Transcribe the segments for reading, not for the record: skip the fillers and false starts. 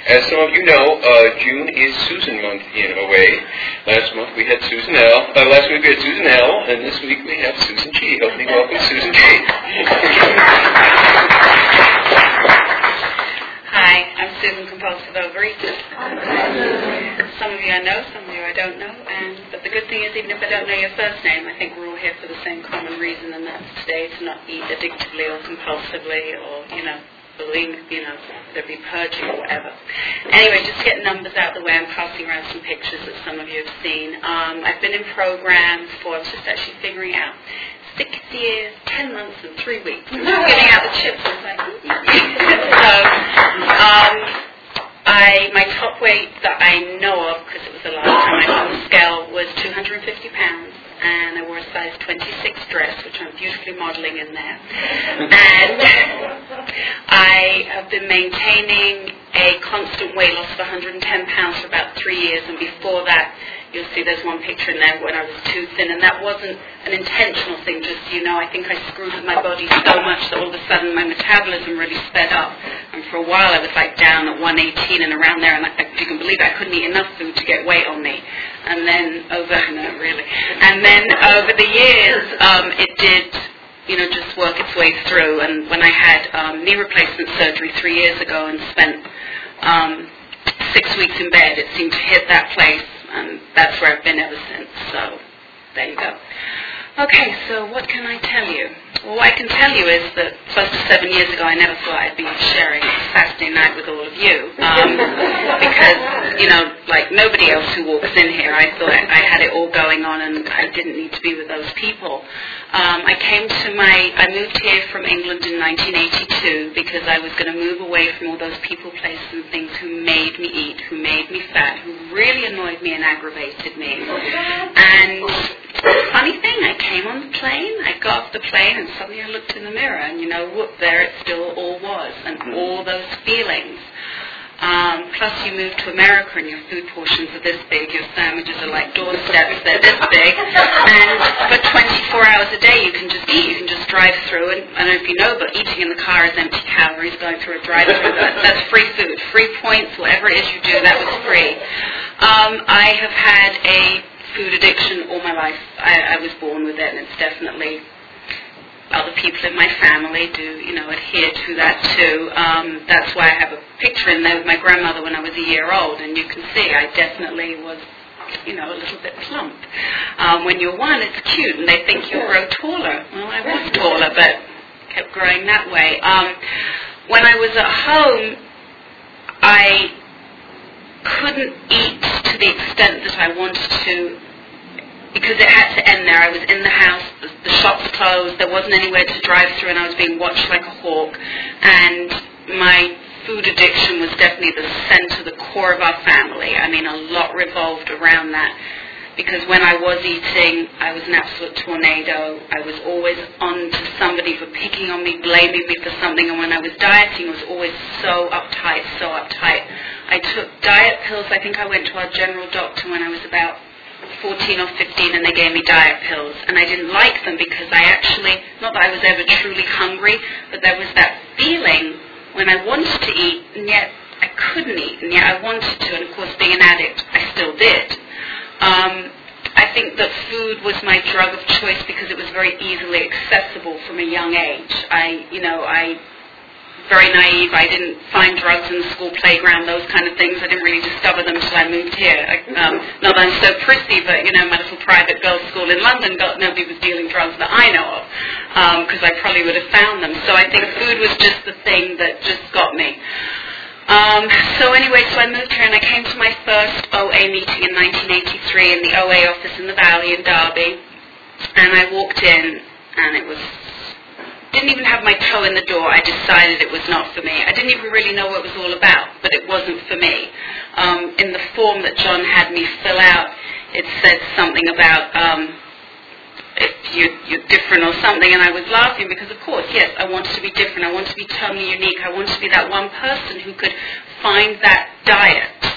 As some of you know, June is Susan month in OA. Last month we had Susan L. Last week we had Susan L. And this week we have Susan G. Opening welcome, Susan G. Hi, I'm Susan Compulsive Overeater. Some of you I know, some of you I don't know. But the good thing is, even if I don't know your first name, I think we're all here for the same common reason, and that's today to not eat addictively or compulsively or, believe, there'd be purging or whatever. Anyway, just to get numbers out of the way, I'm passing around some pictures that some of you have seen. I've been in programs for, I was just actually figuring out, 6 years, 10 months, and 3 weeks. I'm just getting out the chips. I was like, my top weight that I know of, because it was the last time I was on the scale, was 250 pounds. And I wore a size 26 dress, which I'm beautifully modeling in there. And I have been maintaining a constant weight loss of 110 pounds for about 3 years. And before that, you'll see there's one picture in there when I was too thin. And that wasn't an intentional thing, just so you know. I think I screwed with my body so much that all of a sudden my metabolism really sped up. And for a while I was down at 118 and around there. And if you can believe it, I couldn't eat enough food to get weight on me. And then over the years, it did, just work its way through. And when I had knee replacement surgery 3 years ago and spent 6 weeks in bed, it seemed to hit that place, and that's where I've been ever since. So there you go. Okay, so what can I tell you? Well, what I can tell you is that close to 7 years ago, I never thought I'd be sharing Saturday night with all of you. Because, like nobody else who walks in here, I thought I had it all going on and I didn't need to be with those people. I moved here from England in 1982 because I was going to move away from all those people, places and things who made me eat, who made me fat, who really annoyed me and aggravated me. And funny thing, I came on the plane, I got off the plane, and suddenly I looked in the mirror, and whoop, there it still all was, and all those feelings. Plus you move to America and your food portions are this big, your sandwiches are like doorsteps, they're this big, and for 24 hours a day you can just eat, you can just drive through, and I don't know if you know, but eating in the car is empty calories, going through a drive-through, that's free food, free points, whatever it is you do, that was free. I have had a food addiction all my life. I was born with it, and it's definitely other people in my family do, adhere to that too. That's why I have a picture in there with my grandmother when I was a year old, and you can see I definitely was, a little bit plump. When you're one, it's cute, and they think you'll grow taller. Well, I was taller, but kept growing that way. When I was at home, I couldn't eat to the extent that I wanted to, because it had to end there. I was in the house, the shops closed, there wasn't anywhere to drive through, and I was being watched like a hawk. And my food addiction was definitely the center, the core of our family. I mean, a lot revolved around that. Because when I was eating, I was an absolute tornado. I was always on to somebody for picking on me, blaming me for something. And when I was dieting, I was always so uptight, so uptight. I took diet pills. I think I went to our general doctor when I was about 14 or 15, and they gave me diet pills. And I didn't like them because I actually, not that I was ever truly hungry, but there was that feeling when I wanted to eat, and yet I couldn't eat, and yet I wanted to. And of course, being an addict, I still did. I think that food was my drug of choice because it was very easily accessible from a young age. I very naive. I didn't find drugs in the school playground, those kind of things. I didn't really discover them until I moved here. Not that I'm so prissy, but, my little private girls' school in London, nobody was dealing drugs that I know of, because I probably would have found them. So I think food was just the thing that just got me. So I moved here and I came to my first OA meeting in 1983 in the OA office in the Valley in Derby, and I walked in and didn't even have my toe in the door. I decided it was not for me. I didn't even really know what it was all about, but it wasn't for me. In the form that John had me fill out, it said something about if you're different or something, and I was laughing because, of course, yes, I wanted to be different. I wanted to be totally unique. I wanted to be that one person who could find that diet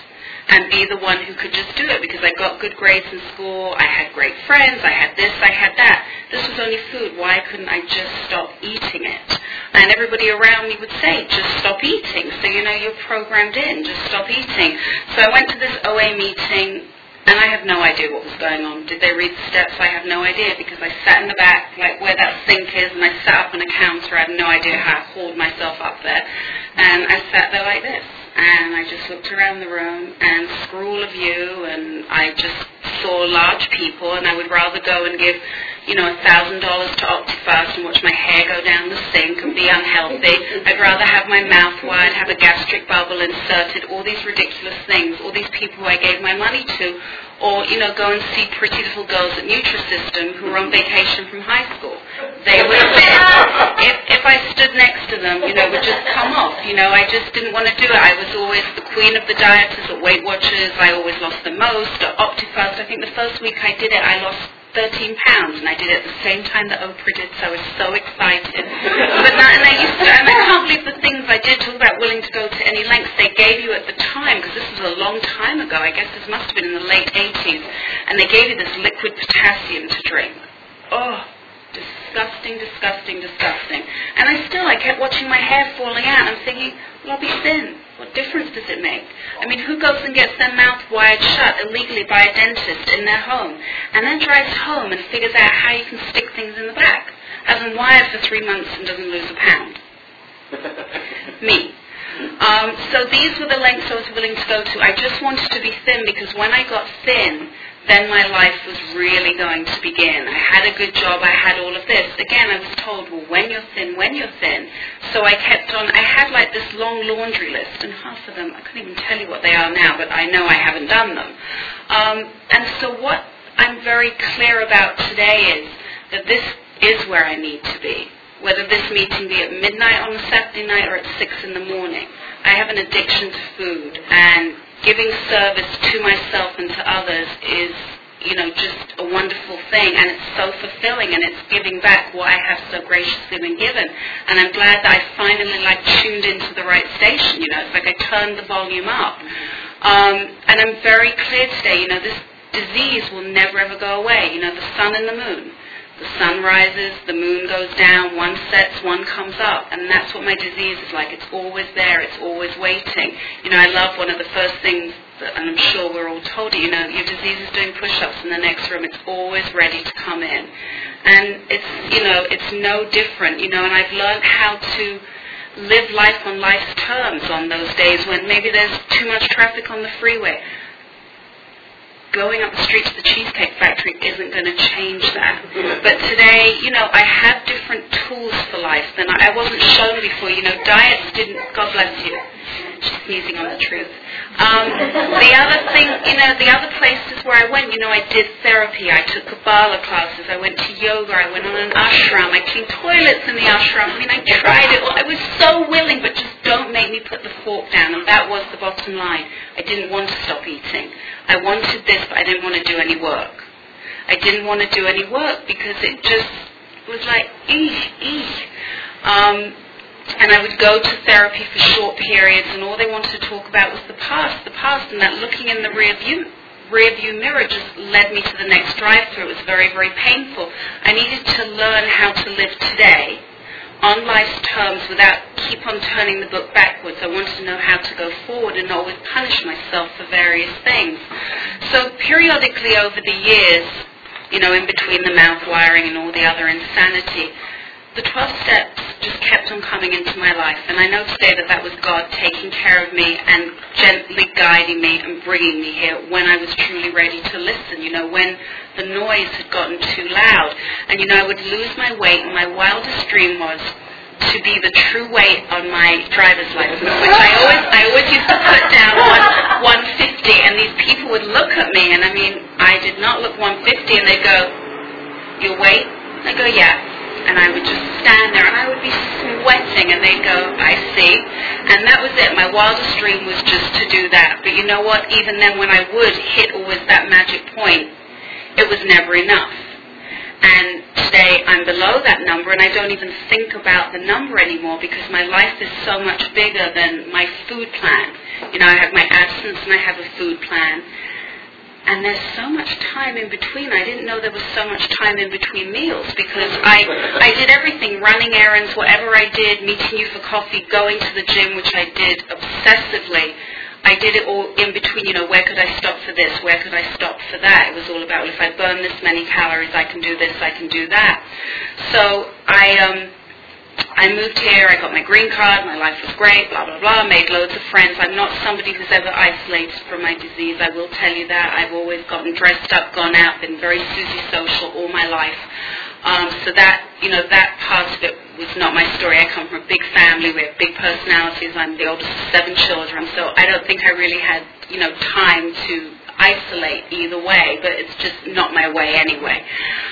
and be the one who could just do it because I got good grades in school, I had great friends, I had this, I had that. This was only food. Why couldn't I just stop eating it? And everybody around me would say, just stop eating. So, you're programmed in, just stop eating. So I went to this OA meeting, and I have no idea what was going on. Did they read the steps? I have no idea, because I sat in the back, like where that sink is, and I sat up on a counter. I have no idea how I hauled myself up there. And I sat there like this. And I just looked around the room, and screw all of you, and I just saw large people, and I would rather go and give, $1,000 to Optifast and watch my hair go down the sink and be unhealthy. I'd rather have my mouth wide, have a gastric bubble inserted, all these ridiculous things, all these people who I gave my money to, or, go and see pretty little girls at Nutrisystem who were on vacation from high school. They would have been, if I stood next to them, would just come off. I just didn't want to do it. I was always the queen of the dieters at Weight Watchers. I always lost the most. At Optifast, I think the first week I did it, I lost 13 pounds, and I did it at the same time that Oprah did, so I was so excited. And I can't believe the things I did, talk about willing to go to any lengths they gave you at the time, because this was a long time ago. I guess this must have been in the late 80s, and they gave you this liquid potassium to drink. Oh, disgusting, disgusting, disgusting. And I kept watching my hair falling out, and I'm thinking, well, I'll be thin. What difference does it make? I mean, who goes and gets their mouth wired shut illegally by a dentist in their home, and then drives home and figures out how you can stick things in the back? Hasn't wired for 3 months and doesn't lose a pound. Me. So these were the lengths I was willing to go to. I just wanted to be thin, because when I got thin, then my life was really going to begin. I had a good job, I had all of this. Again, I was told, well, when you're thin, when you're thin. So I kept on, I had like this long laundry list, and half of them, I couldn't even tell you what they are now, but I know I haven't done them. And so what I'm very clear about today is that this is where I need to be. Whether this meeting be at midnight on a Saturday night or at 6 in the morning. I have an addiction to food, and giving service to myself and to others is, just a wonderful thing, and it's so fulfilling, and it's giving back what I have so graciously been given. And I'm glad that I finally tuned into the right station. It's like I turned the volume up. And I'm very clear today. This disease will never ever go away. The sun and the moon. The sun rises, the moon goes down, one sets, one comes up, and that's what my disease is like. It's always there, it's always waiting. I love one of the first things, and I'm sure we're all told it, your disease is doing push-ups in the next room. It's always ready to come in. And it's no different, and I've learned how to live life on life's terms on those days when maybe there's too much traffic on the freeway. Going up the street to the Cheesecake Factory isn't going to change that. But today, I have different tools for life than I wasn't shown before. Diets didn't, God bless you. She's sneezing on the truth. The other thing, the other places where I went, I did therapy. I took Kabbalah classes. I went to yoga. I went on an ashram. I cleaned toilets in the ashram. I tried it all. I was so willing, but just don't make me put the fork down. And that was the bottom line. I didn't want to stop eating. I wanted this, but I didn't want to do any work. I didn't want to do any work because it just was like, and I would go to therapy for short periods, and all they wanted to talk about was the past, and that looking in the rear view mirror just led me to the next drive-through. It was very, very painful. I needed to learn how to live today on life's terms without keep on turning the book backwards. I wanted to know how to go forward and not always punish myself for various things. So periodically over the years, in between the mouth wiring and all the other insanity, the 12 steps just kept on coming into my life. And I know today that was God taking care of me and gently guiding me and bringing me here when I was truly ready to listen, when the noise had gotten too loud. And, I would lose my weight, and my wildest dream was to be the true weight on my driver's license, which I always used to put down 150, and these people would look at me, and I did not look 150, and they'd go, your weight? I go, yeah. And I would just stand there, and I would be sweating, and they'd go, I see. And that was it. My wildest dream was just to do that. But you know what? Even then, when I would hit always that magic point, it was never enough. And today, I'm below that number, and I don't even think about the number anymore because my life is so much bigger than my food plan. I have my license and I have a food plan. And there's so much time in between. I didn't know there was so much time in between meals because I did everything, running errands, whatever I did, meeting you for coffee, going to the gym, which I did obsessively. I did it all in between, where could I stop for this, where could I stop for that. It was all about, well, if I burn this many calories, I can do this, I can do that. So I moved here, I got my green card, my life was great, blah, blah, blah, made loads of friends. I'm not somebody who's ever isolated from my disease, I will tell you that. I've always gotten dressed up, gone out, been very Susie social all my life. So that, that part of it was not my story. I come from a big family, we have big personalities, I'm the oldest of 7 children, so I don't think I really had, time to isolate either way, but it's just not my way anyway.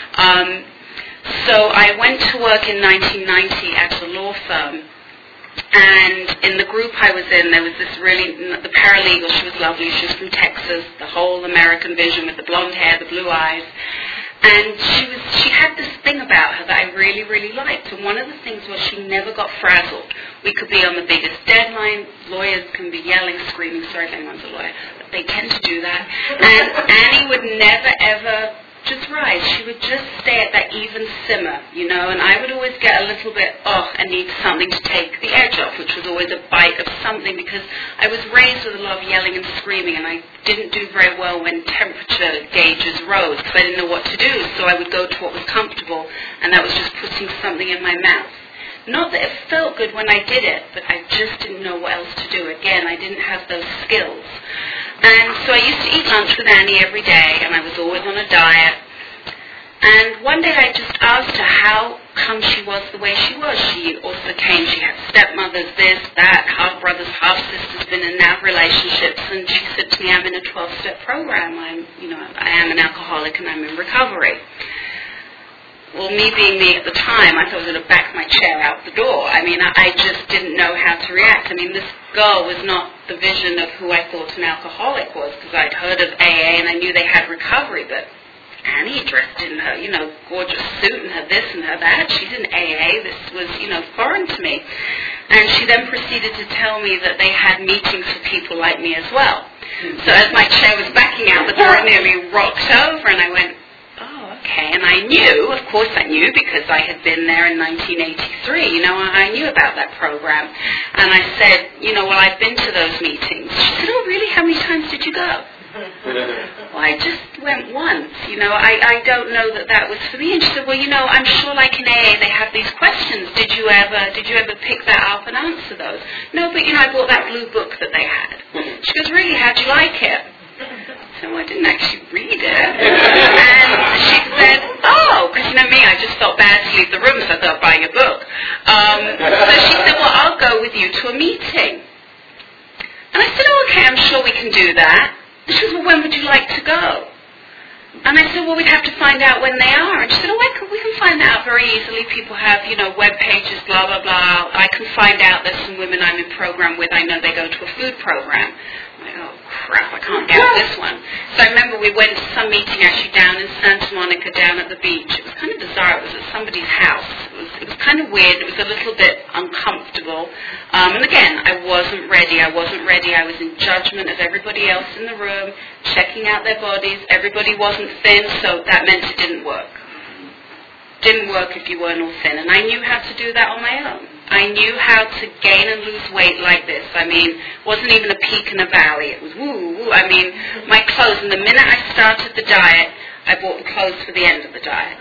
So I went to work in 1990 at a law firm, and in the group I was in, there was this the paralegal, she was lovely, she was from Texas, the whole American vision with the blonde hair, the blue eyes, and she had this thing about her that I really, really liked, and one of the things was she never got frazzled. We could be on the biggest deadline, lawyers can be yelling, screaming, sorry if anyone's a lawyer, but they tend to do that, and Annie would never, ever just rise. She would just stay at that even simmer, and I would always get a little bit, and need something to take the edge off, which was always a bite of something, because I was raised with a lot of yelling and screaming, and I didn't do very well when temperature gauges rose, because I didn't know what to do, so I would go to what was comfortable, and that was just putting something in my mouth. Not that it felt good when I did it, but I just didn't know what else to do. Again, I didn't have those skills. And so I used to eat lunch with Annie every day, and I was always on a diet. And one day I just asked her how come she was the way she was. She also she had stepmothers, this, that, half brothers, half sisters, been in NAV relationships, and she said to me, I'm in a 12-step program. I am an alcoholic and I'm in recovery. Well, me being me at the time, I thought I was going to back my chair out the door. I just didn't know how to react. This girl was not the vision of who I thought an alcoholic was, because I'd heard of AA and I knew they had recovery, but Annie dressed in her, gorgeous suit and her this and her that. She's in AA. This was, foreign to me. And she then proceeded to tell me that they had meetings for people like me as well. So as my chair was backing out the door, I nearly rocked over and I went, okay, and I knew, of course I knew, because I had been there in 1983, I knew about that program. And I said, well, I've been to those meetings. She said, oh, really? How many times did you go? Well, I just went once, I don't know that was for me. And she said, well, I'm sure like in AA they have these questions. Did you ever pick that up and answer those? No, but I bought that blue book that they had. She goes, really, how'd you like it? So I didn't actually read it. And she said, because me, I just felt bad to leave the room, so I thought buying a book. So she said, well, I'll go with you to a meeting. And I said, okay, I'm sure we can do that. And she said, well, when would you like to go? And I said, well, we'd have to find out when they are. And she said, we can find that out very easily. People have, web pages, blah, blah, blah. I can find out there's some women I'm in program with. I know they go to a food program. I'm like, oh, crap, I can't get this one. So I remember we went to some meeting actually down in Santa Monica, down at the beach. It was kind of bizarre. It was at somebody's house. It was kind of weird. It was a little bit uncomfortable. And again, I wasn't ready. I was in judgment of everybody else in the room, checking out their bodies. Everybody wasn't thin, so that meant it didn't work. Didn't work if you weren't all thin. And I knew how to do that on my own. I knew how to gain and lose weight like this. It wasn't even a peak and a valley. It was woo, woo. My clothes, and the minute I started the diet, I bought the clothes for the end of the diet.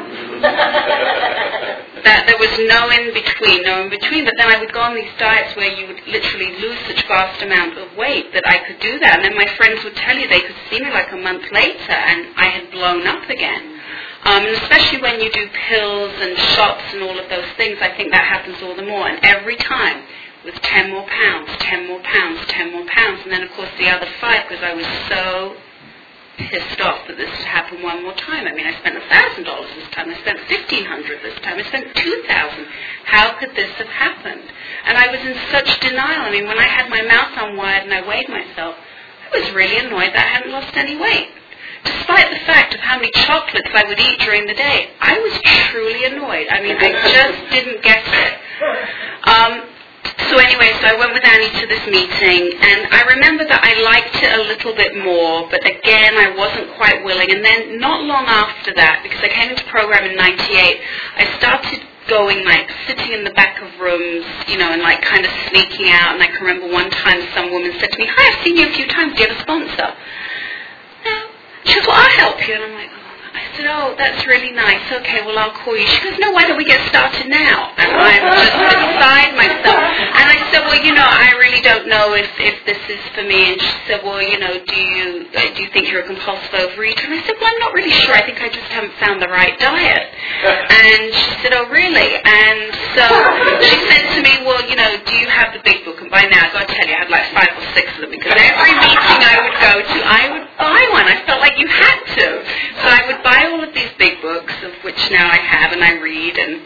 That there was no in between. But then I would go on these diets where you would literally lose such vast amount of weight that I could do that. And then my friends would tell you they could see me like a month later, and I had blown up again. And especially when you do pills and shots and all of those things, I think that happens all the more. And every time it was 10 more pounds, 10 more pounds, 10 more pounds. And then, of course, the other 5, because I was so pissed off that this had happened one more time. I spent $1,000 this time. I spent $1,500 this time. I spent $2,000. How could this have happened? And I was in such denial. When I had my mouth unwired and I weighed myself, I was really annoyed that I hadn't lost any weight. Despite the fact of how many chocolates I would eat during the day, I was truly annoyed. I just didn't get it. So I went with Annie to this meeting, and I remember that I liked it a little bit more, but again, I wasn't quite willing. And then not long after that, because I came into program in 98, I started going, like, sitting in the back of rooms, you know, and, like, kind of sneaking out. And I can remember one time some woman said to me, "Hi, I've seen you a few times. Do you have a sponsor?" No. She goes, "Well, I'll help you." And I'm like, I said, "Oh, that's really nice. Okay, well, I'll call you." She goes, "No, why don't we get started now?" And I'm just beside myself. And I said, "Well, you know, I really don't know if this is for me." And she said, "Well, you know, do you think you're a compulsive overeater?" And I said, "Well, I'm not really sure. I think I just haven't found the right diet." And she said, "Oh, really?" And so she said to me, "Well, you know, do you have the big book?" And by now, I've got to tell you, I had like 5 or 6 of them, because every meeting I would go to, I would buy one. I felt like you had to. So I would buy all of these big books, of which now I have and I read, and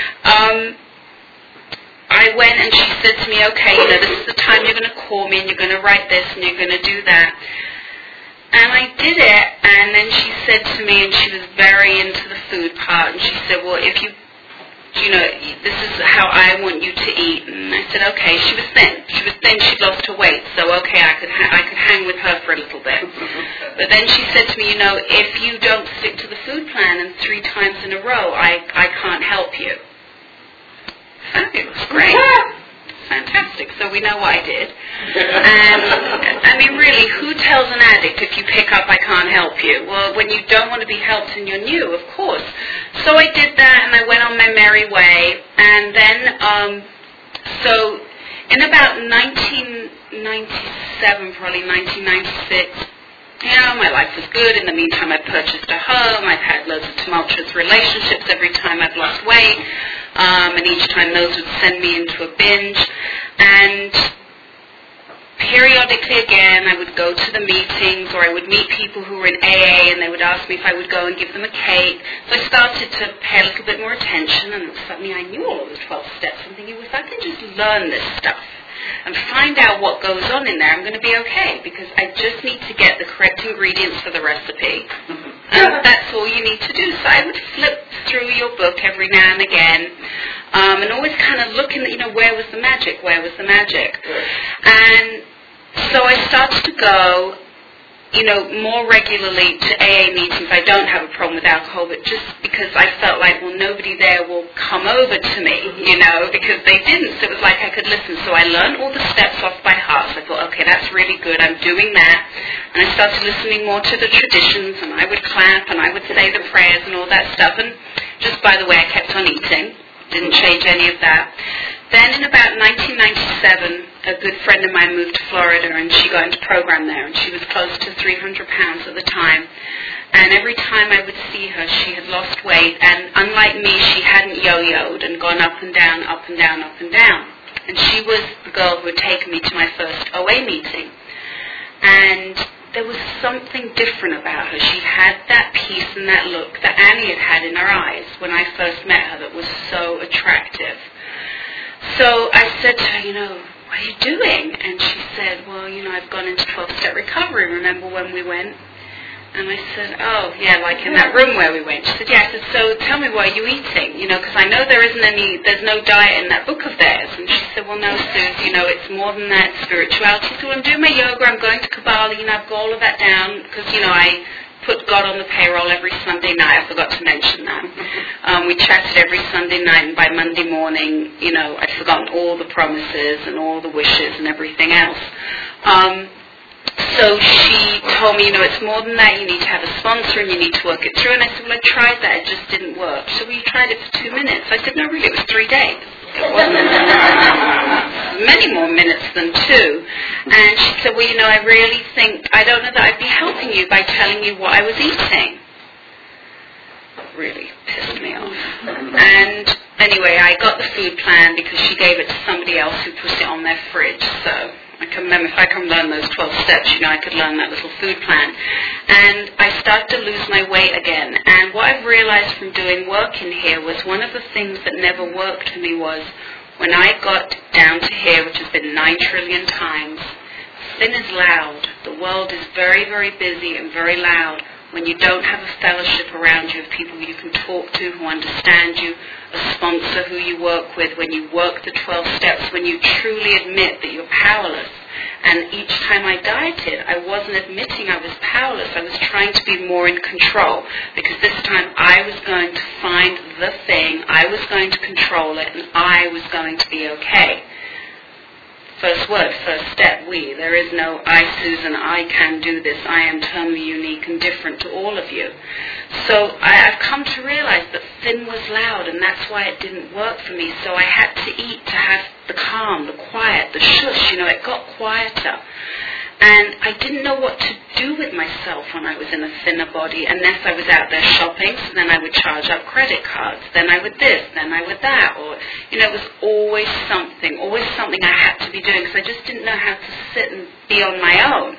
I went, and she said to me, "Okay, you know, this is the time you're going to call me, and you're going to write this, and you're going to do that." And I did it, and then she said to me, and she was very into the food part, and she said, "Well, if you know, this is how I want you to eat." And I said, "Okay." She was thin. She'd lost her weight, so okay, I could hang with her for a little bit. But then she said to me, "You know, if you don't stick to the food plan and 3 times in a row, I can't help you." Fabulous, great. Fantastic. So we know what I did. And, I mean, really, who tells an addict if you pick up, "I can't help you"? Well, when you don't want to be helped and you're new, of course. So I did that, and I went on my merry way. And then, so in about 1997, probably 1996, you know, my life was good. In the meantime, I've purchased a home. I've had loads of tumultuous relationships every time I've lost weight. And each time those would send me into a binge. And periodically again, I would go to the meetings, or I would meet people who were in AA, and they would ask me if I would go and give them a cake. So I started to pay a little bit more attention, and suddenly I knew all of the 12 steps. I'm thinking, well, if I can just learn this stuff and find out what goes on in there, I'm going to be okay, because I just need to get the correct ingredients for the recipe. And that's all you need to do. So I would flip through your book every now and again, and always kind of looking at, you know, where was the magic? Where was the magic? And so I started to go, you know, more regularly to AA meetings. I don't have a problem with alcohol, but just because I felt like, well, nobody there will come over to me, you know, because they didn't. So it was like I could listen. So I learned all the steps off by heart. So I thought, okay, that's really good. I'm doing that. And I started listening more to the traditions, and I would clap, and I would say the prayers and all that stuff. And just by the way, I kept on eating. Didn't change any of that. Then in about 1997, a good friend of mine moved to Florida, and she got into program there, and she was close to 300 pounds at the time. And every time I would see her, she had lost weight, and unlike me, she hadn't yo-yoed and gone up and down, up and down, up and down. And she was the girl who had taken me to my first OA meeting. And there was something different about her. She had that peace and that look that Annie had in her eyes when I first met her that was so attractive. So I said to her, you know, what are you doing? And she said, well, you know, I've gone into 12-step recovery. Remember when we went? And I said, oh, yeah, like in that room where we went. She said, yeah. I said, so tell me, what are you eating? You know, because I know there's no diet in that book of theirs. And she said, well, no, Suze, you know, it's more than that, spirituality. So I'm doing my yoga, I'm going to Kabbalah, you know, I've got all of that down. Because, you know, I put God on the payroll every Sunday night. I forgot to mention that. We chatted every Sunday night, and by Monday morning, you know, I'd forgotten all the promises and all the wishes and everything else. So she told me, you know, it's more than that. You need to have a sponsor and you need to work it through. And I said, well, I tried that. It just didn't work. She said, well, you tried it for 2 minutes. I said, no, really, it was 3 days. It wasn't many more minutes than 2. And she said, well, you know, I really think, I don't know that I'd be helping you by telling you what I was eating. Really pissed me off. And anyway, I got the food plan because she gave it to somebody else who put it on their fridge. So I can remember, if I can learn those 12 steps, you know, I could learn that little food plan. And I started to lose my weight again. And what I've realized from doing work in here was one of the things that never worked for me was when I got down to here, which has been 9 trillion times, thin is loud. The world is very, very busy and very loud. When you don't have a fellowship around you of people you can talk to who understand you, a sponsor who you work with, when you work the 12 steps, when you truly admit that you're powerless And each time I dieted, I wasn't admitting I was powerless. I was trying to be more in control, because this time I was going to find the thing, I was going to control it, and I was going to be okay. First word, first step, we. There is no I, Susan, I can do this. I am totally unique and different to all of you. So I've come to realize that thin was loud, and that's why it didn't work for me. So I had to eat to have the calm, the quiet, the shush. It got quieter. And I didn't know what to do with myself when I was in a thinner body, unless I was out there shopping. So then I would charge up credit cards. Then I would this, then I would that. Or, it was always something I had to be doing, because I just didn't know how to sit and be on my own.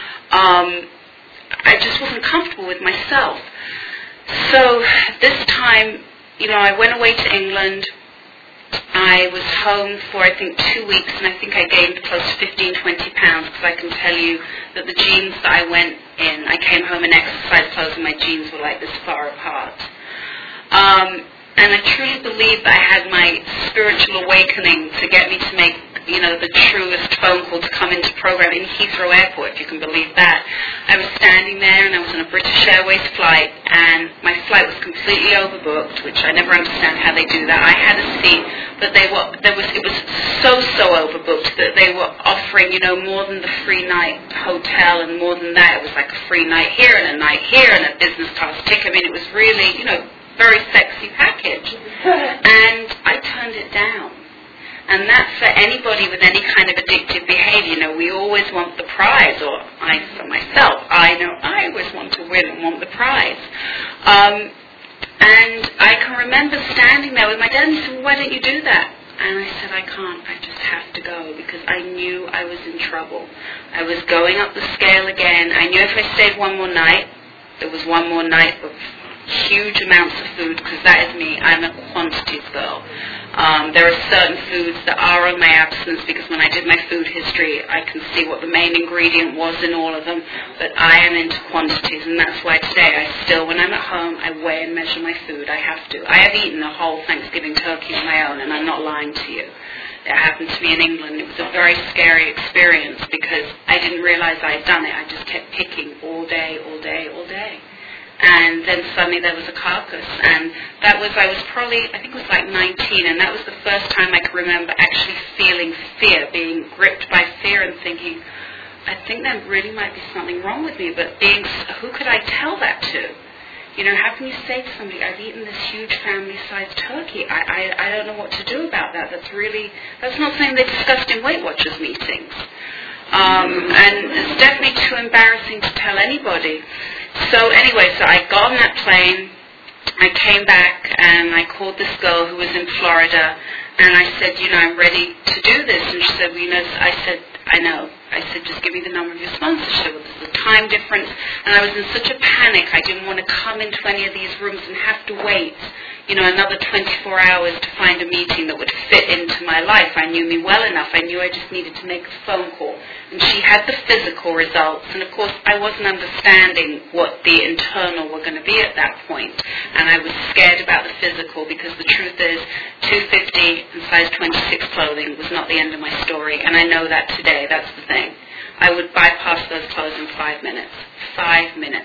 I just wasn't comfortable with myself. So this time, I went away to England. I was home for, I think, 2 weeks, and I think I gained close to 15, 20 pounds, because I can tell you that the jeans that I went in, I came home in exercise clothes, and my jeans were like this far apart. And I truly believe that I had my spiritual awakening to get me to make, the truest phone call to come into program in Heathrow Airport, if you can believe that. I was standing there, and I was on a British Airways flight, and my flight was completely overbooked, which I never understand how they do that. I had a seat, but it was so overbooked that they were offering, more than the free night hotel, and more than that, it was like a free night here and a night here and a business class ticket. I mean, it was really, very sexy package. And I turned it down. And that's for anybody with any kind of addictive behavior. We always want the prize, or I, for myself, I always want to win and want the prize. And I can remember standing there with my dad, and he said, well, why don't you do that? And I said, I can't, I just have to go, because I knew I was in trouble. I was going up the scale again. I knew if I stayed one more night, there was one more night of huge amounts of food, because that is me. I'm a quantities girl. There are certain foods that are on my absence, because when I did my food history, I can see what the main ingredient was in all of them, but I am into quantities, and that's why today when I'm at home, I weigh and measure my food. I have to. I have eaten a whole Thanksgiving turkey on my own, and I'm not lying to you. It happened to me in England. It was a very scary experience, because I didn't realize I had done it. I just kept picking all day. And then suddenly there was a carcass, and I was probably, I think it was like 19, and that was the first time I could remember actually feeling fear, being gripped by fear and thinking, I think there really might be something wrong with me, but who could I tell that to? How can you say to somebody, I've eaten this huge family-sized turkey? I don't know what to do about that. That's not something they discussed in Weight Watchers meetings. And it's definitely too embarrassing to tell anybody. So anyway, I got on that plane, I came back, and I called this girl who was in Florida, and I said, I'm ready to do this. And she said, I said, I know. I said, just give me the number of your sponsor. She said, well, there's a time difference. And I was in such a panic, I didn't want to come into any of these rooms and have to wait, another 24 hours to find a meeting that would fit into my life. I knew me well enough. I knew I just needed to make a phone call. And she had the physical results. And, of course, I wasn't understanding what the internal were going to be at that point. And I was scared about the physical, because the truth is 250 and size 26 clothing was not the end of my story. And I know that today. That's the thing. I would bypass those clothes in 5 minutes. 5 minutes.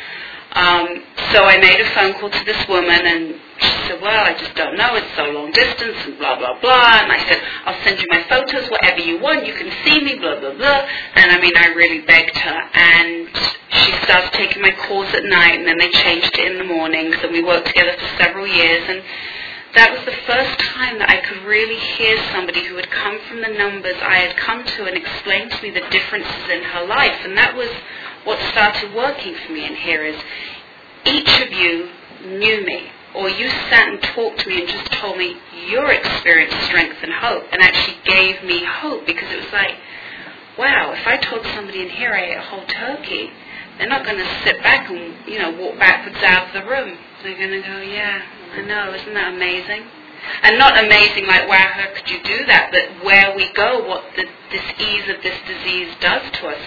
So I made a phone call to this woman, and she said, well, I just don't know, it's so long distance, and blah, blah, blah. And I said, I'll send you my photos, whatever you want, you can see me, blah, blah, blah. And I really begged her. And she started taking my calls at night, and then they changed it in the mornings, and we worked together for several years. And that was the first time that I could really hear somebody who had come from the numbers I had come to and explain to me the differences in her life. And that was what started working for me in here, is each of you knew me, or you sat and talked to me and just told me your experience, strength, and hope, and actually gave me hope, because it was like, wow, if I told somebody in here I ate a whole turkey, they're not going to sit back and, walk backwards out of the room. They're going to go, yeah, I know, isn't that amazing? And not amazing like, wow, how could you do that? But where we go, what this ease of this disease does to us.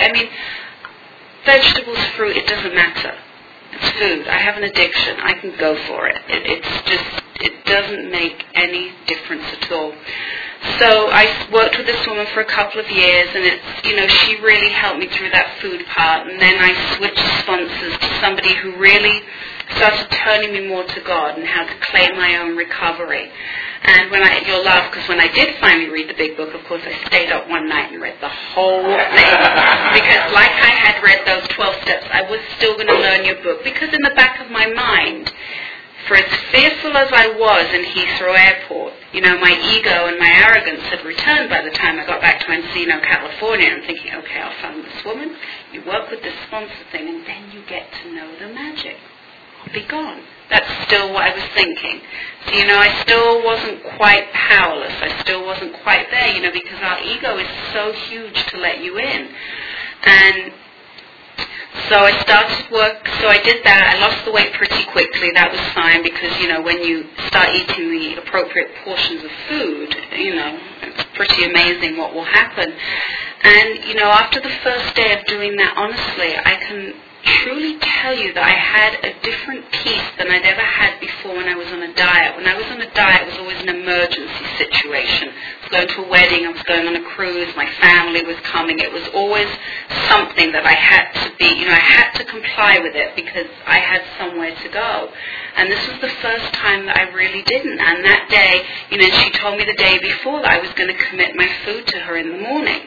Vegetables, fruit, it doesn't matter. It's food. I have an addiction. I can go for it. It doesn't make any difference at all. So I worked with this woman for a couple of years, and it's, she really helped me through that food part. And then I switched sponsors to somebody who really started turning me more to God and how to claim my own recovery. And you'll laugh, because when I did finally read the big book, of course, I stayed up one night and read the whole thing. Because like I had read those 12 steps, I was still going to learn your book. Because in the back of my mind, for as fearful as I was in Heathrow Airport, my ego and my arrogance had returned by the time I got back to Encino, California. I'm thinking, okay, I'll find this woman, you work with this sponsor thing, and then you get to know the magic. I'll be gone. That's still what I was thinking. So, I still wasn't quite powerless. I still wasn't quite there, because our ego is so huge to let you in. And so I started work, so I did that. I lost the weight pretty quickly. That was fine because, when you start eating the appropriate portions of food, it's pretty amazing what will happen. And, after the first day of doing that, honestly, I can truly tell you that I had a different peace than I'd ever had before when I was on a diet. When I was on a diet, it was always an emergency situation. I was going to a wedding, I was going on a cruise, my family was coming. It was always something that I had to be, I had to comply with it because I had somewhere to go. And this was the first time that I really didn't. And that day, she told me the day before that I was going to commit my food to her in the morning.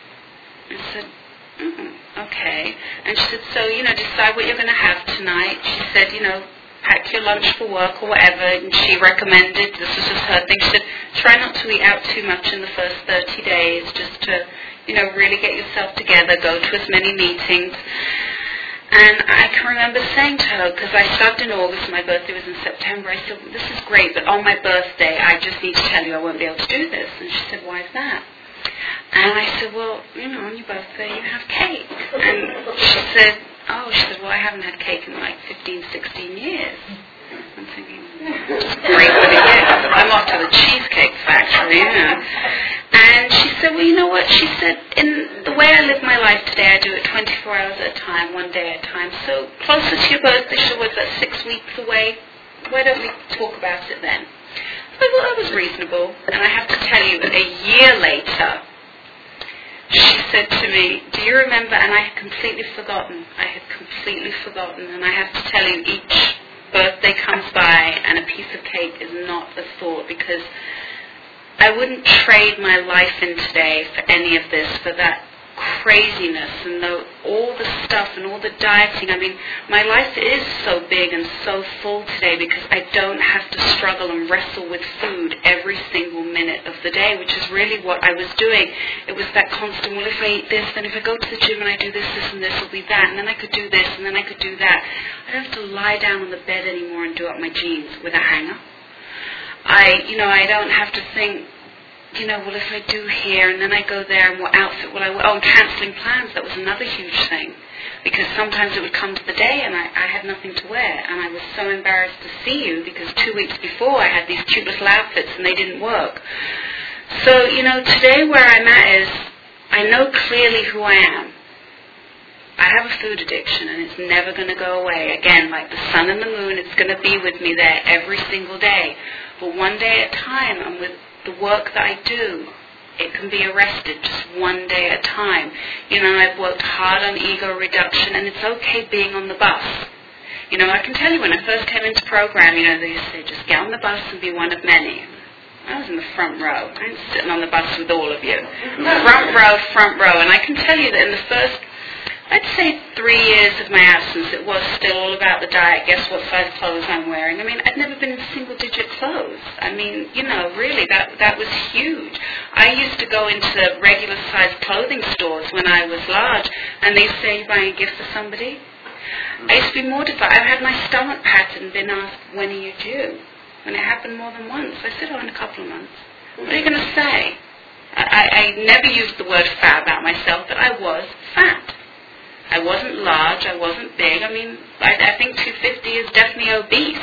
I said, okay. And she said, so, decide what you're going to have tonight. She said, pack your lunch for work or whatever. And she recommended, this was just her thing, she said, try not to eat out too much in the first 30 days, just to, really get yourself together, go to as many meetings. And I can remember saying to her, because I started in August, my birthday was in September, I said, well, this is great, but on my birthday, I just need to tell you I won't be able to do this. And she said, why is that? And I said, well, on your birthday you have cake. And she said, well, I haven't had cake in like 15, 16 years. I'm thinking, great for the year. I'm off to the Cheesecake Factory, And she said, well, you know what? She said, in the way I live my life today, I do it 24 hours at a time, one day at a time. So closer to your birthday, so what's that, 6 weeks away? Why don't we talk about it then? I thought that was reasonable. And I have to tell you, a year later, she said to me, do you remember, and I had completely forgotten, and I have to tell you, each birthday comes by and a piece of cake is not a thought, because I wouldn't trade my life in today for any of this, for that craziness and all the stuff and all the dieting. I mean, my life is so big and so full today because I don't have to struggle and wrestle with food every single minute of the day, which is really what I was doing. It was that constant, well, if I eat this, then if I go to the gym and I do this, this and this will be that, and then I could do this, and then I could do that. I don't have to lie down on the bed anymore and do up my jeans with a hanger. I don't have to think, well, if I do here and then I go there, and what outfit will I wear? Oh, and cancelling plans, that was another huge thing. Because sometimes it would come to the day and I had nothing to wear, and I was so embarrassed to see you because 2 weeks before I had these cute little outfits and they didn't work. So, today where I'm at is, I know clearly who I am. I have a food addiction and it's never going to go away. Again, like the sun and the moon, it's going to be with me there every single day. But one day at a time, and with the work that I do, it can be arrested just one day at a time. I've worked hard on ego reduction, and it's okay being on the bus. I can tell you when I first came into program, they used to say, just get on the bus and be one of many. I was in the front row. I'm sitting on the bus with all of you. Front row. And I can tell you that in the first, I'd say 3 years of my absence, it was still all about the diet. Guess what size clothes I'm wearing? I mean, I'd never been in single-digit clothes. I mean, really, that was huge. I used to go into regular-sized clothing stores when I was large, and they'd say, you buying a gift for somebody? I used to be mortified. I've had my stomach pattern been asked, when are you due? And it happened more than once. I said, in a couple of months. What are you going to say? I never used the word fat about myself, but I was fat. I wasn't large, I wasn't big. I mean, I think 250 is definitely obese.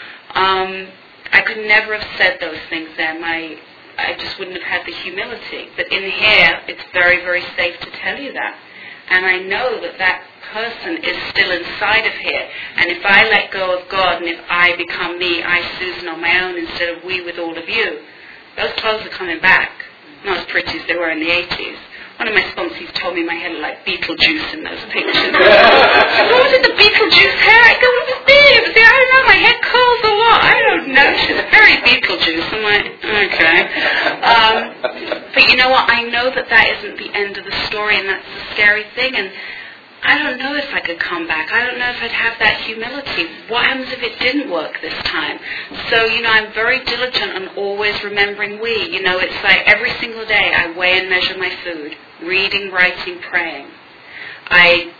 I could never have said those things then. I just wouldn't have had the humility. But in here, it's very, very safe to tell you that. And I know that person is still inside of here. And if I let go of God and if I become me, I, Susan, on my own instead of we with all of you, those clothes are coming back. Not as pretty as they were in the 80s. One of my sponsors told me my hair looked like Beetlejuice in those pictures. What was it, the Beetlejuice hair? I go, what was this? I don't know, my hair curls a lot. I don't know. She's very Beetlejuice. I'm like, okay. But you know what? I know that isn't the end of the story, and that's the scary thing. And I don't know if I could come back. I don't know if I'd have that humility. What happens if it didn't work this time? So, I'm very diligent on always remembering we. It's like every single day I weigh and measure my food, reading, writing, praying. I'm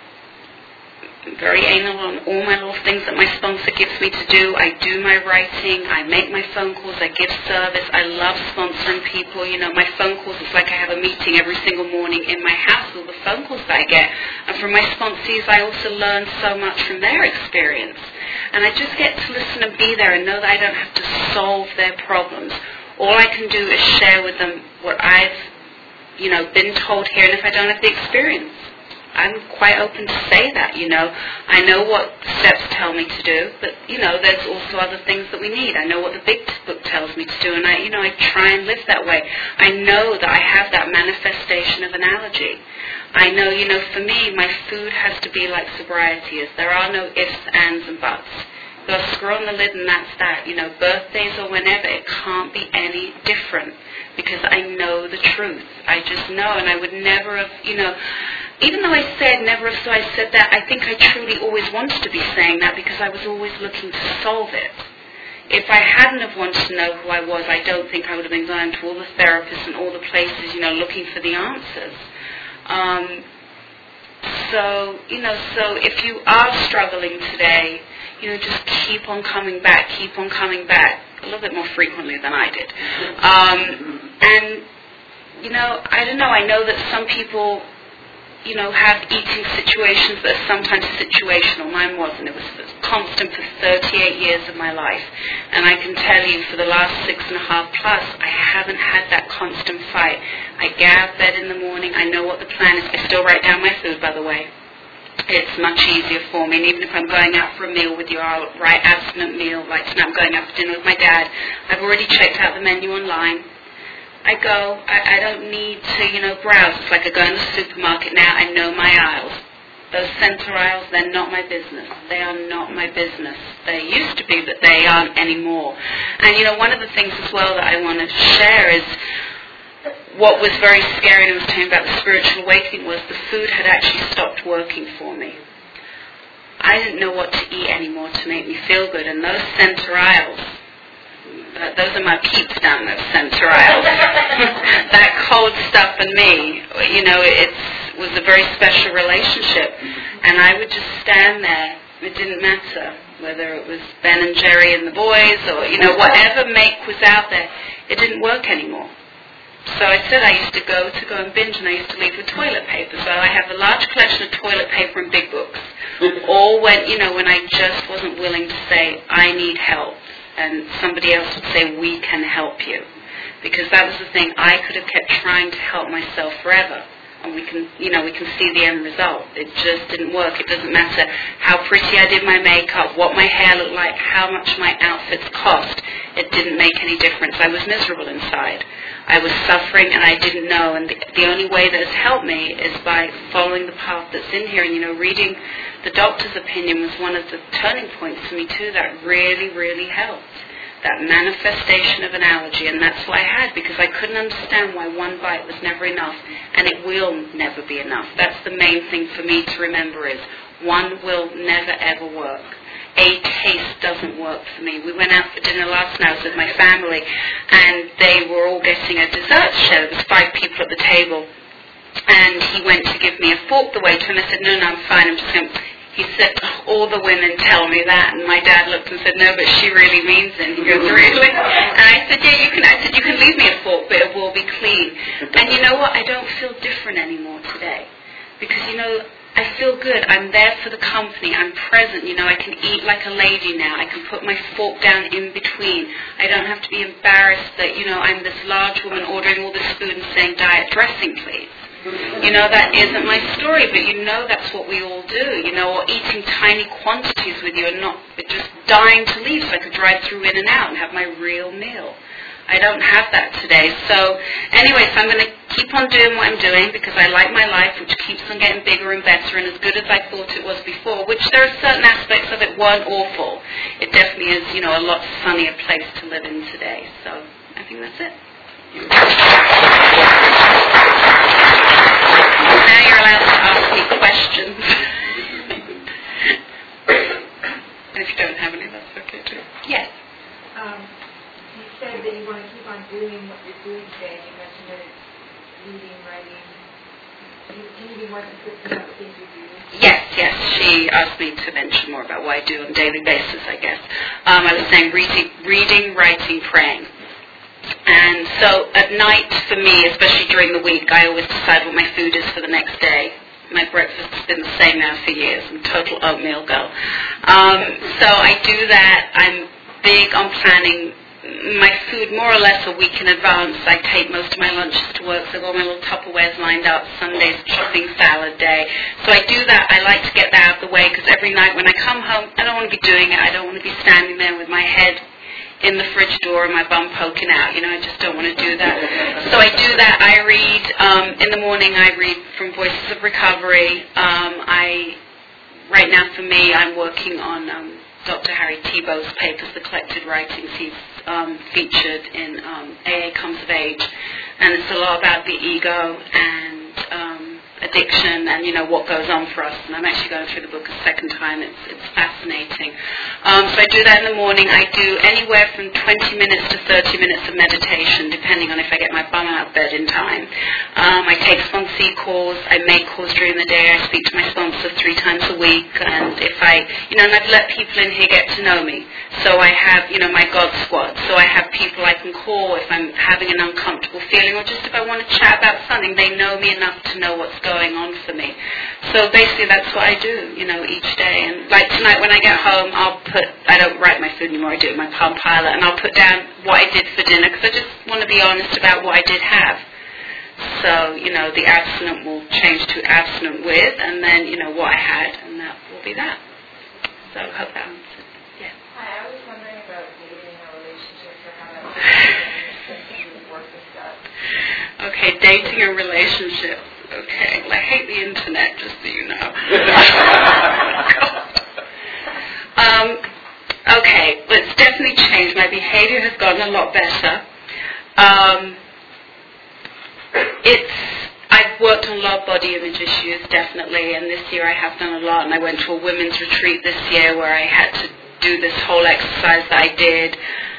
very anal on all my little things that my sponsor gives me to do. I do my writing. I make my phone calls. I give service. I love sponsoring people. My phone calls, it's like I have a meeting every single morning in my house with all the phone calls that I get. And from my sponsees, I also learn so much from their experience. And I just get to listen and be there and know that I don't have to solve their problems. All I can do is share with them what I've, been told here, and if I don't have the experience. I'm quite open to say that, I know what steps tell me to do, but, there's also other things that we need. I know what the big book tells me to do, and I try and live that way. I know that I have that manifestation of analogy. I know, for me, my food has to be like sobriety is. There are no ifs, ands, and buts. So I screw on the lid and that's that. Birthdays or whenever, it can't be any different because I know the truth. I just know, and I would never have, even though I said never have, so I said that, I think I truly always wanted to be saying that because I was always looking to solve it. If I hadn't have wanted to know who I was, I don't think I would have been going to all the therapists and all the places, looking for the answers. So if you are struggling today, just keep on coming back a little bit more frequently than I did. And, I don't know, I know that some people, have eating situations that are sometimes situational. Mine wasn't. It was constant for 38 years of my life. And I can tell you for the last 6.5 plus, I haven't had that constant fight. I get out of bed in the morning. I know what the plan is. I still write down my food, by the way. It's much easier for me. And even if I'm going out for a meal with you, I'll write abstinent meal. Like tonight I'm going out for dinner with my dad. I've already checked out the menu online. I go, I don't need to, browse. It's like I go in the supermarket now, I know my aisles. Those center aisles, they're not my business. They are not my business. They used to be, but they aren't anymore. And, one of the things as well that I want to share is what was very scary, and I was talking about the spiritual awakening, was the food had actually stopped working for me. I didn't know what to eat anymore to make me feel good, and those center aisles, those are my peeps down those center aisles. That cold stuff and me, it was a very special relationship. And I would just stand there. It didn't matter whether it was Ben and Jerry and the boys or, whatever make was out there. It didn't work anymore. So I said I used to go and binge, and I used to leave with toilet paper. So I have a large collection of toilet paper and big books. All when, when I just wasn't willing to say, I need help. And somebody else would say, we can help you. Because that was the thing. I could have kept trying to help myself forever. And we can see the end result. It just didn't work. It doesn't matter how pretty I did my makeup, what my hair looked like, how much my outfits cost. It didn't make any difference. I was miserable inside. I was suffering and I didn't know. And the only way that has helped me is by following the path that's in here. And, reading the doctor's opinion was one of the turning points for me too. That really, really helped. That manifestation of analogy, and that's what I had, because I couldn't understand why one bite was never enough, and it will never be enough. That's the main thing for me to remember is, one will never ever work. A taste doesn't work for me. We went out for dinner last night with my family, and they were all getting a dessert share. There was 5 people at the table, and he went to give me a fork the waiter, and I said, no, I'm fine, I'm just going to... He said, all the women tell me that. And my dad looked and said, no, but she really means it. He goes, really? And I said, yeah, you can. I said, you can leave me a fork, but it will be clean. And you know what? I don't feel different anymore today. Because, I feel good. I'm there for the company. I'm present. I can eat like a lady now. I can put my fork down in between. I don't have to be embarrassed that, I'm this large woman ordering all this food and saying, diet dressing, please. That isn't my story, but that's what we all do, or eating tiny quantities with you and not just dying to leave so I could drive through In and Out and have my real meal. I don't have that today. So anyway, so I'm going to keep on doing what I'm doing because I like my life, which keeps on getting bigger and better and as good as I thought it was before, which there are certain aspects of it weren't awful. It definitely is, a lot sunnier place to live in today. So I think that's it. Now you're allowed to ask me questions. And if you don't have any, that's okay too. Yes. You said that you want to keep on doing what you're doing today, and you mentioned that it's reading, writing. Can you be more specific about the things you do? Yes. She asked me to mention more about what I do on a daily basis, I guess. I was saying reading, writing, praying. And so at night, for me, especially during the week, I always decide what my food is for the next day. My breakfast has been the same now for years. I'm a total oatmeal girl. So I do that. I'm big on planning my food more or less a week in advance. I take most of my lunches to work, so I've got my little Tupperwares lined up. Sunday's chopping salad day. So I do that. I like to get that out of the way because every night when I come home, I don't want to be doing it. I don't want to be standing there with my head in the fridge door and my bum poking out. I just don't want to do that. So I do that. I read, in the morning I read from Voices of Recovery. Right now for me, I'm working on Dr. Harry Tiebow's papers, the collected writings he's featured in AA Comes of Age. And it's a lot about the ego and addiction and, what goes on for us. And I'm actually going through the book a second time. It's fascinating. So I do that in the morning. I do anywhere from 20 minutes to 30 minutes of meditation, depending on if I get my bum out of bed in time. I take sponsee calls. I make calls during the day. I speak to my sponsor 3 times a week. And if and I've let people in here get to know me. So I have, my God squad. So I have people I can call if I'm having an uncomfortable feeling or just if I want to chat about something. They know me enough to know what's going on for me. So basically that's what I do, each day. And like tonight when I get home, I don't write my food anymore, I do it in my Palm Pilot, and I'll put down what I did for dinner because I just want to be honest about what I did have. So, the abstinent will change to abstinent with, and then, what I had, and that will be that. So I hope that answers. Yeah. Hi, I was wondering about dating or relationships or how that works with that. Okay, dating and relationships. Okay, well, I hate the internet, just so you know. Okay, well, it's definitely changed. My behavior has gotten a lot better. I've worked on a lot of body image issues, definitely, and this year I have done a lot. And I went to a women's retreat this year where I had to do this whole exercise that I did.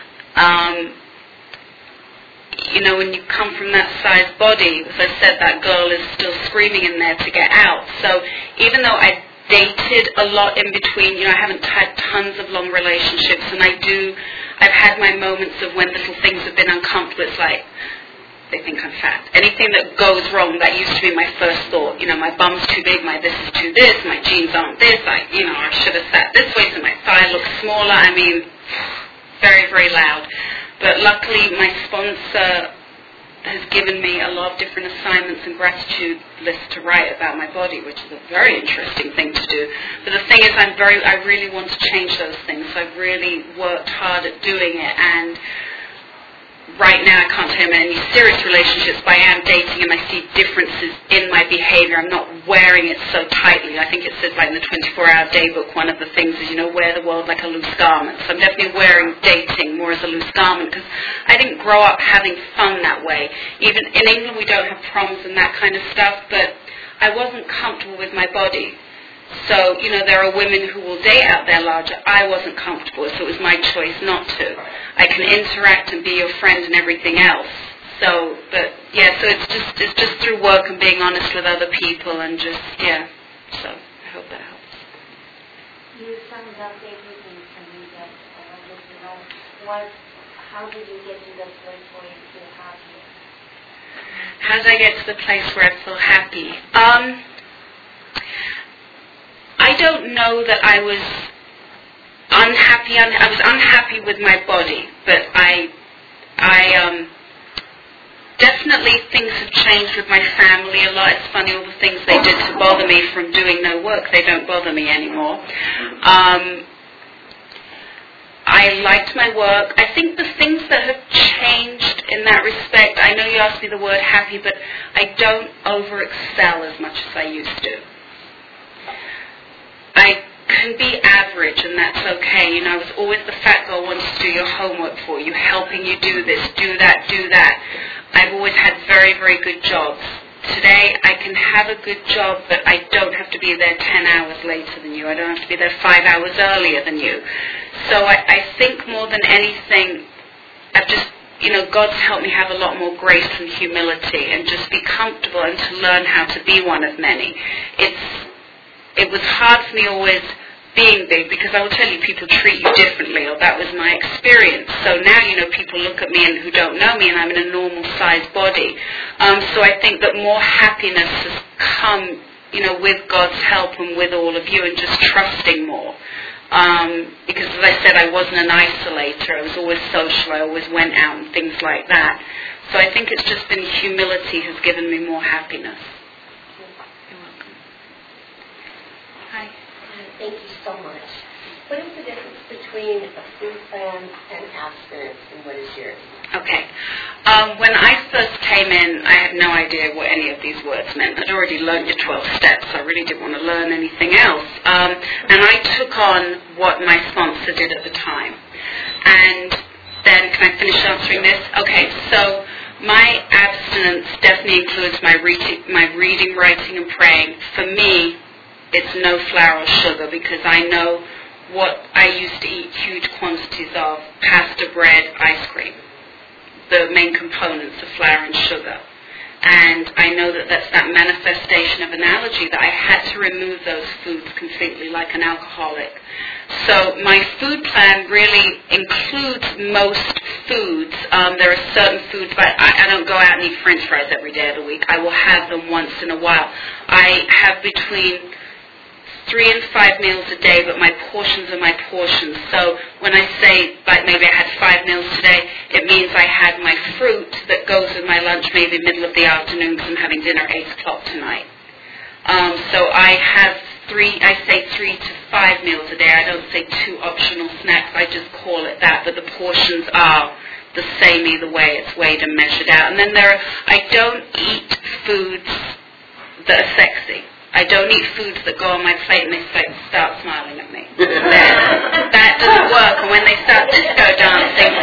When you come from that size body, as I said, that girl is still screaming in there to get out. So even though I dated a lot in between, I haven't had tons of long relationships, and I've had my moments of when little things have been uncomfortable. It's like, they think I'm fat. Anything that goes wrong, that used to be my first thought. My bum's too big, my this is too this, my jeans aren't this, I should have sat this way so my thigh looks smaller. Very, very loud. But luckily my sponsor has given me a lot of different assignments and gratitude lists to write about my body, which is a very interesting thing to do. But the thing is, I really want to change those things. So I've really worked hard at doing it, and right now I can't tell you I'm in any serious relationships, but I am dating and I see differences in my behavior. I'm not wearing it so tightly. I think it says in the 24-hour day book, one of the things is, wear the world like a loose garment. So I'm definitely wearing dating more as a loose garment because I didn't grow up having fun that way. Even in England we don't have proms and that kind of stuff, but I wasn't comfortable with my body. So, there are women who will date out there larger. I wasn't comfortable, so it was my choice not to. I can interact and be your friend and everything else. So, so it's just through work and being honest with other people and just, So, I hope that helps. You summed up everything for me that I wanted to know. How did you get to the place where you feel happy? How did I get to the place where I feel happy? I don't know that I was unhappy. I was unhappy with my body, but I definitely things have changed with my family a lot. It's funny, all the things they did to bother me from doing no work, they don't bother me anymore. I liked my work. I think the things that have changed in that respect, I know you asked me the word happy, but I don't over-excel as much as I used to. I can be average, and that's okay. I was always the fat girl wants to do your homework for you, helping you do this, do that, do that. I've always had very, very good jobs. Today, I can have a good job, but I don't have to be there 10 hours later than you. I don't have to be there 5 hours earlier than you. So I think more than anything, I've just, God's helped me have a lot more grace and humility and just be comfortable and to learn how to be one of many. It was hard for me always being big, because I will tell you, people treat you differently, or that was my experience. So now, people look at me and who don't know me, and I'm in a normal-sized body. So I think that more happiness has come, with God's help and with all of you, and just trusting more. Because, as I said, I wasn't an isolator. I was always social. I always went out and things like that. So I think it's just been humility has given me more happiness. You're welcome. Hi. Thank you so much. What is the difference between a food plan and abstinence, and what is yours? Okay. When I first came in, I had no idea what any of these words meant. I'd already learned your 12 steps, so I really didn't want to learn anything else. And I took on what my sponsor did at the time. And then, can I finish answering this? Okay, so my abstinence definitely includes my reading, writing, and praying. For me, it's no flour or sugar, because I know what I used to eat huge quantities of: pasta, bread, ice cream, the main components of flour and sugar. And I know that that's that manifestation of an allergy, that I had to remove those foods completely, like an alcoholic. So my food plan really includes most foods. There are certain foods, but I don't go out and eat French fries every day of the week. I will have them once in a while. I have between 3 and 5 meals a day, but my portions are my portions. So when I say, like, maybe I had 5 meals today, it means I had my fruit that goes with my lunch maybe middle of the afternoon, because I'm having dinner 8 o'clock tonight. So I have 3 to 5 meals a day. I don't say 2 optional snacks. I just call it that, but the portions are the same either way. It's weighed and measured out. And then I don't eat foods that are sexy. I don't eat foods that go on my plate and they start smiling at me. That doesn't work. And when they start disco dancing,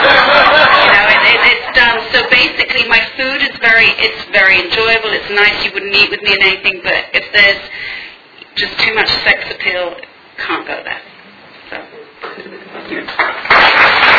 it's done. So basically, my food is it's very enjoyable. It's nice. You wouldn't eat with me and anything, but if there's just too much sex appeal, can't go there. So.